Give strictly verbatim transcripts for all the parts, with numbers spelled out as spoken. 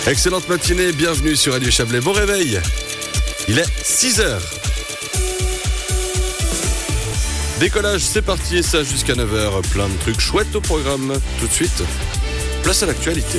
Excellente matinée, bienvenue sur Radio Chablais. Bon réveil, il est six heures. Décollage, c'est parti, et ça jusqu'à neuf heures. Plein de trucs chouettes au programme. Tout de suite, place à l'actualité.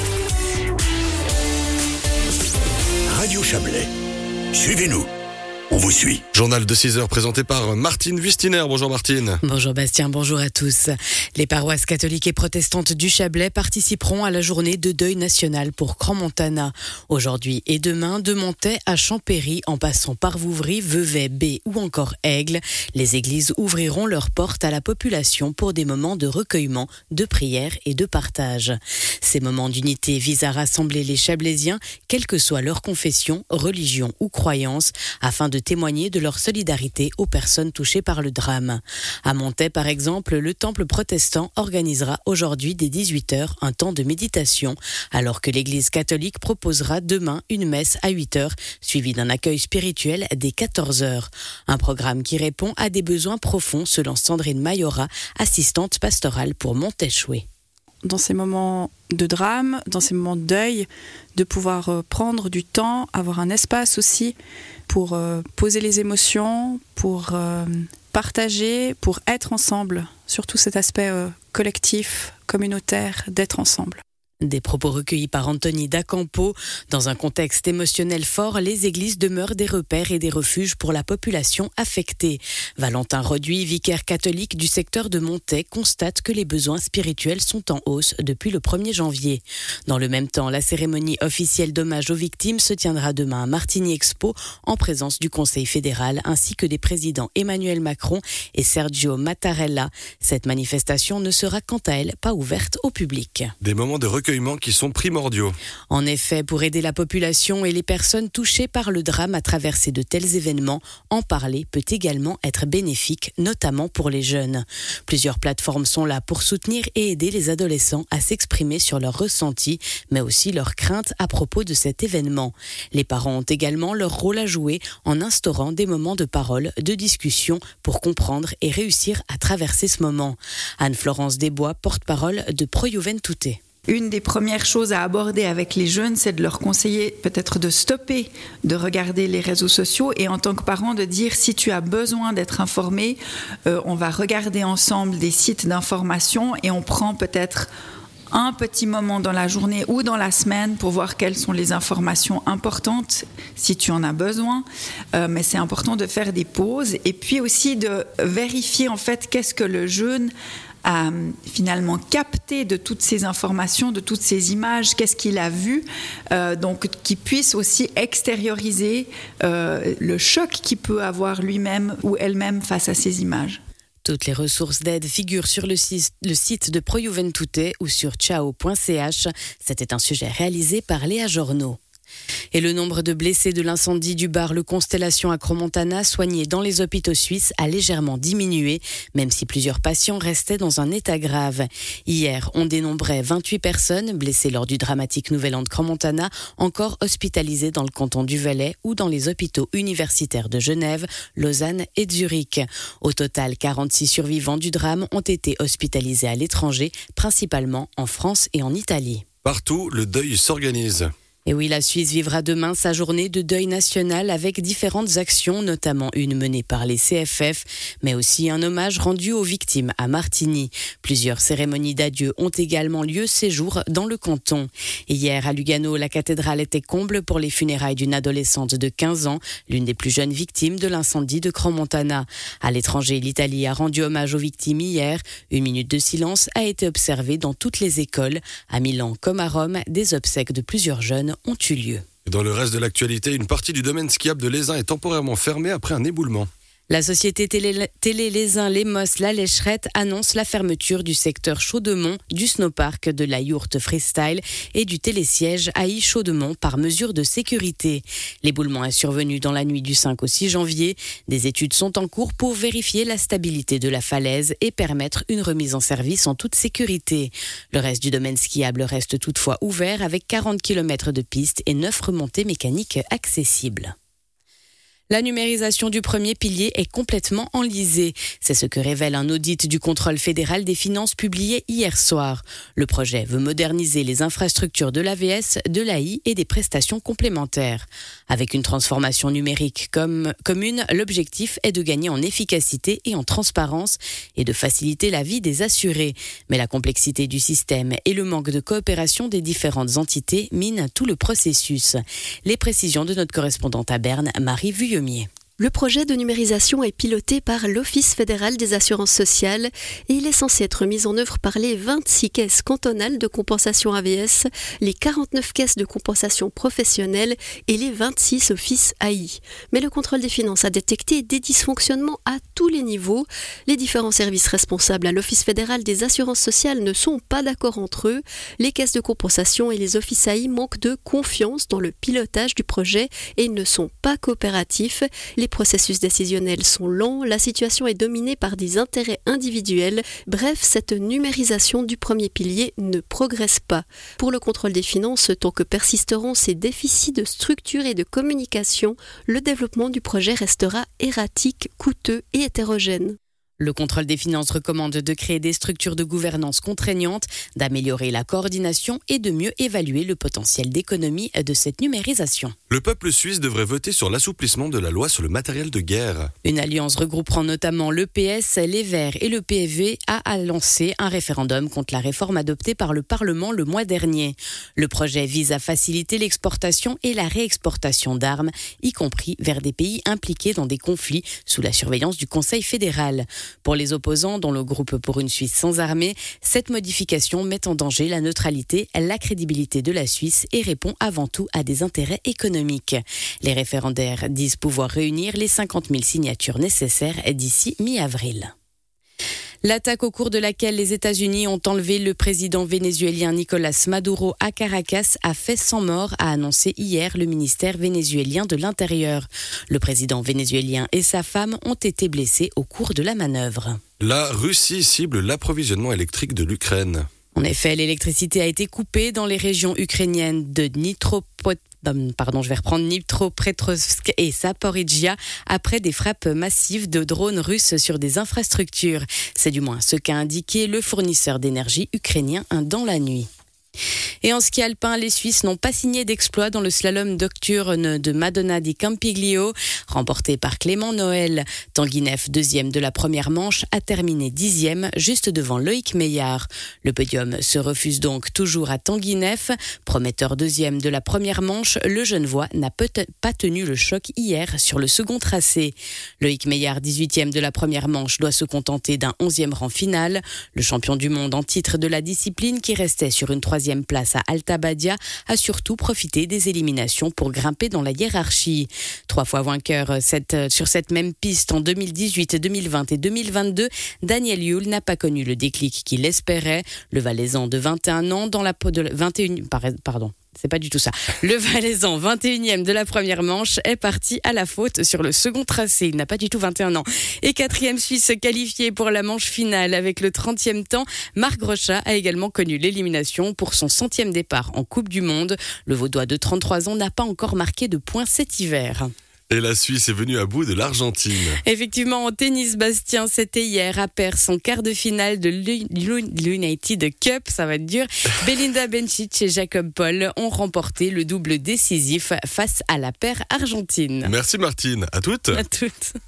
Radio Chablais, suivez-nous. On vous suit. Journal de six heures présenté par Martine Wistiner. Bonjour Martine. Bonjour Bastien, bonjour à tous. Les paroisses catholiques et protestantes du Chablais participeront à la journée de deuil national pour Crans-Montana. Aujourd'hui et demain, de Montaix à Champéry, en passant par Vouvry, Vevey, Baie ou encore Aigle, les églises ouvriront leurs portes à la population pour des moments de recueillement, de prière et de partage. Ces moments d'unité visent à rassembler les Chablaisiens, quelle que soit leur confession, religion ou croyance, afin de témoigner de leur solidarité aux personnes touchées par le drame. À Montaix, par exemple, le temple protestant organisera aujourd'hui dès dix-huit heures un temps de méditation, alors que l'église catholique proposera demain une messe à huit heures, suivie d'un accueil spirituel dès quatorze heures. Un programme qui répond à des besoins profonds, selon Sandrine Mayora, assistante pastorale pour Montaix-Choué. Dans ces moments de drame, dans ces moments de deuil, de pouvoir euh, prendre du temps, avoir un espace aussi pour euh, poser les émotions, pour euh, partager, pour être ensemble, surtout cet aspect euh, collectif, communautaire, d'être ensemble. Des propos recueillis par Anthony D'Acampo. Dans un contexte émotionnel fort, les églises demeurent des repères et des refuges pour la population affectée. Valentin Roduit, vicaire catholique du secteur de Montaix, constate que les besoins spirituels sont en hausse depuis le premier janvier. Dans le même temps, la cérémonie officielle d'hommage aux victimes se tiendra demain à Martigny Expo en présence du Conseil fédéral ainsi que des présidents Emmanuel Macron et Sergio Mattarella. Cette manifestation ne sera quant à elle pas ouverte au public. Des moments de recueillement qui sont primordiaux. En effet, pour aider la population et les personnes touchées par le drame à traverser de tels événements, en parler peut également être bénéfique, notamment pour les jeunes. Plusieurs plateformes sont là pour soutenir et aider les adolescents à s'exprimer sur leurs ressentis, mais aussi leurs craintes à propos de cet événement. Les parents ont également leur rôle à jouer en instaurant des moments de parole, de discussion pour comprendre et réussir à traverser ce moment. Anne-Florence Desbois, porte-parole de Pro Juventute. Une des premières choses à aborder avec les jeunes, c'est de leur conseiller peut-être de stopper, de regarder les réseaux sociaux et en tant que parent de dire si tu as besoin d'être informé, euh, on va regarder ensemble des sites d'information et on prend peut-être un petit moment dans la journée ou dans la semaine pour voir quelles sont les informations importantes si tu en as besoin. Euh, mais c'est important de faire des pauses et puis aussi de vérifier en fait qu'est-ce que le jeune a finalement capté de toutes ces informations, de toutes ces images, qu'est-ce qu'il a vu, euh, donc qu'il puisse aussi extérioriser euh, le choc qu'il peut avoir lui-même ou elle-même face à ces images. Toutes les ressources d'aide figurent sur le site, le site de Pro Juventute ou sur ciao point c h. C'était un sujet réalisé par Léa Journeau. Et le nombre de blessés de l'incendie du bar Le Constellation à Crans-Montana, soignés dans les hôpitaux suisses, a légèrement diminué, même si plusieurs patients restaient dans un état grave. Hier, on dénombrait vingt-huit personnes blessées lors du dramatique Nouvel An de Crans-Montana, encore hospitalisées dans le canton du Valais ou dans les hôpitaux universitaires de Genève, Lausanne et Zurich. Au total, quarante-six survivants du drame ont été hospitalisés à l'étranger, principalement en France et en Italie. Partout, le deuil s'organise. Et oui, la Suisse vivra demain sa journée de deuil national avec différentes actions, notamment une menée par les C F F, mais aussi un hommage rendu aux victimes à Martigny. Plusieurs cérémonies d'adieu ont également lieu ces jours dans le canton. Hier, à Lugano, la cathédrale était comble pour les funérailles d'une adolescente de quinze ans, l'une des plus jeunes victimes de l'incendie de Crans-Montana. À l'étranger, l'Italie a rendu hommage aux victimes hier. Une minute de silence a été observée dans toutes les écoles. À Milan comme à Rome, des obsèques de plusieurs jeunes ont eu lieu. Dans le reste de l'actualité, une partie du domaine skiable de l'Aisin est temporairement fermée après un éboulement. La société Télé, Télé L'Aisin Lemos La Lécherette annonce la fermeture du secteur Chaudemont, du snowpark, de la yourte freestyle et du télésiège A I Chaudemont par mesure de sécurité. L'éboulement est survenu dans la nuit du cinq au six janvier. Des études sont en cours pour vérifier la stabilité de la falaise et permettre une remise en service en toute sécurité. Le reste du domaine skiable reste toutefois ouvert avec quarante kilomètres de pistes et neuf remontées mécaniques accessibles. La numérisation du premier pilier est complètement enlisée. C'est ce que révèle un audit du contrôle fédéral des finances publié hier soir. Le projet veut moderniser les infrastructures de l'A V S, de l'A I et des prestations complémentaires. Avec une transformation numérique comme commune, l'objectif est de gagner en efficacité et en transparence et de faciliter la vie des assurés. Mais la complexité du système et le manque de coopération des différentes entités minent tout le processus. Les précisions de notre correspondante à Berne, Marie Vuillemier. Le projet de numérisation est piloté par l'Office fédéral des assurances sociales et il est censé être mis en œuvre par les vingt-six caisses cantonales de compensation A V S, les quarante-neuf caisses de compensation professionnelle et les vingt-six offices A I. Mais le contrôle des finances a détecté des dysfonctionnements à tous les niveaux. Les différents services responsables à l'Office fédéral des assurances sociales ne sont pas d'accord entre eux. Les caisses de compensation et les offices A I manquent de confiance dans le pilotage du projet et ils ne sont pas coopératifs. Les Les processus décisionnels sont lents, la situation est dominée par des intérêts individuels. Bref, cette numérisation du premier pilier ne progresse pas. Pour le contrôle des finances, tant que persisteront ces déficits de structure et de communication, le développement du projet restera erratique, coûteux et hétérogène. Le contrôle des finances recommande de créer des structures de gouvernance contraignantes, d'améliorer la coordination et de mieux évaluer le potentiel d'économie de cette numérisation. Le peuple suisse devrait voter sur l'assouplissement de la loi sur le matériel de guerre. Une alliance regroupant notamment l'E P S, les Verts et le P V a lancé un référendum contre la réforme adoptée par le Parlement le mois dernier. Le projet vise à faciliter l'exportation et la réexportation d'armes, y compris vers des pays impliqués dans des conflits sous la surveillance du Conseil fédéral. Pour les opposants, dont le groupe pour une Suisse sans armée, cette modification met en danger la neutralité, la crédibilité de la Suisse et répond avant tout à des intérêts économiques. Les référendaires disent pouvoir réunir les cinquante mille signatures nécessaires d'ici mi-avril. L'attaque au cours de laquelle les États-Unis ont enlevé le président vénézuélien Nicolás Maduro à Caracas a fait cent morts, a annoncé hier le ministère vénézuélien de l'Intérieur. Le président vénézuélien et sa femme ont été blessés au cours de la manœuvre. La Russie cible l'approvisionnement électrique de l'Ukraine. En effet, l'électricité a été coupée dans les régions ukrainiennes de Dnipropetrovsk, pardon, je vais reprendre Dnipropetrovsk et Zaporizhia après des frappes massives de drones russes sur des infrastructures. C'est du moins ce qu'a indiqué le fournisseur d'énergie ukrainien dans la nuit. Et en ski alpin, les Suisses n'ont pas signé d'exploit dans le slalom nocturne de Madonna di Campiglio, remporté par Clément Noël. Tanguy Neff, deuxième de la première manche, a terminé dixième, juste devant Loïc Meillard. Le podium se refuse donc toujours à Tanguy Neff. Prometteur deuxième de la première manche, le Genevois n'a peut-être pas tenu le choc hier sur le second tracé. Loïc Meillard, dix-huitième de la première manche, doit se contenter d'un onzième rang final. Le champion du monde en titre de la discipline, qui restait sur une troisième place à Alta Badia, a surtout profité des éliminations pour grimper dans la hiérarchie. Trois fois vainqueur cette, sur cette même piste en deux mille dix-huit, deux mille vingt et deux mille vingt-deux, Daniel Yule n'a pas connu le déclic qu'il espérait. Le Valaisan de vingt et un ans dans la peau de vingt et un, pardon. C'est pas du tout ça. Le Valaisan, vingt et unième de la première manche, est parti à la faute sur le second tracé. Il n'a pas du tout vingt et un ans. Et quatrième Suisse qualifié pour la manche finale avec le trentième temps, Marc Grochat a également connu l'élimination pour son centième départ en Coupe du Monde. Le Vaudois de trente-trois ans n'a pas encore marqué de points cet hiver. Et la Suisse est venue à bout de l'Argentine. Effectivement, en tennis, Bastien, c'était hier à Perth, son quart de finale de l'United Cup, ça va être dur. Belinda Bencic et Jacob Paul ont remporté le double décisif face à la paire argentine. Merci Martine, à toutes. À toutes.